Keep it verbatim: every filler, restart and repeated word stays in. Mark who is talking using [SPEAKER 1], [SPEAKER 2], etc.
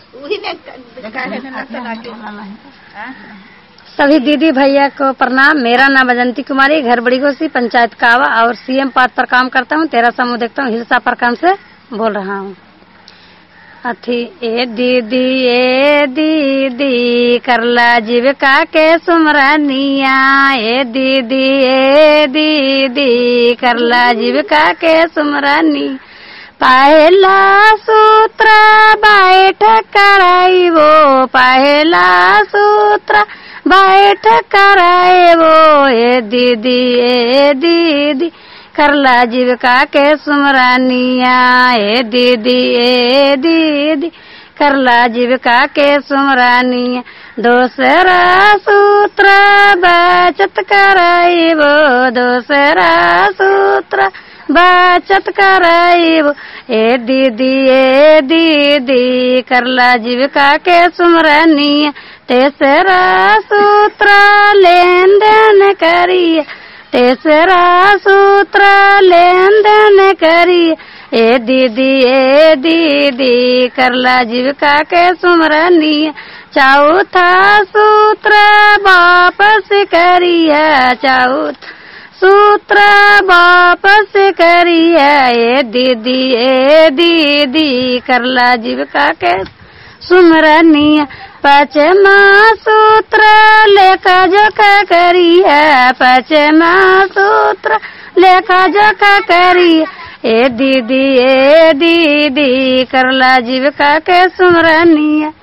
[SPEAKER 1] सभी दीदी भैया को प्रणाम। मेरा नाम बजंती कुमारी, घर बड़ी घोसी, पंचायत कावा और सीएम पद पर काम करता हूँ। तेरा समूह देखता हूँ, हिलसा प्रखंड से बोल रहा हूँ। अथी ए दीदी ए दीदी करला जीविका के सुमरनिया, ए दीदी ए दीदी करला जीविका के सुमरनी, पहला सूत्र बैठ कराई वो, पहला सूत्र बैठ कराए वो, ए दीदी ए दीदी करला जीविका के सुमरनिया, ए दीदी ए दीदी करला जीविका के सुमरनिया, दूसरा सूत्र बचत कराई वो, दूसरा सूत्र बचत कराई वो, ए दीदी ए दीदी करला जीविका के सुमरनिया, तेसरा सूत्र लेन देन करिए, तेसरा सूत्र लेन देन करिए, ए दीदी ए दीदी करला जीविका के सुमरनिया, चौथा सूत्र वापस करिए, चौथा सूत्र वापस करिए, ए दीदी ए दीदी करला जीविका के सुमरनिया, पचमा सूत्र लेखा जोखा करिए, पचमा सूत्र लेखा जोखा करिए, ए दीदी ए दीदी करला जीविका के सुमरनिया।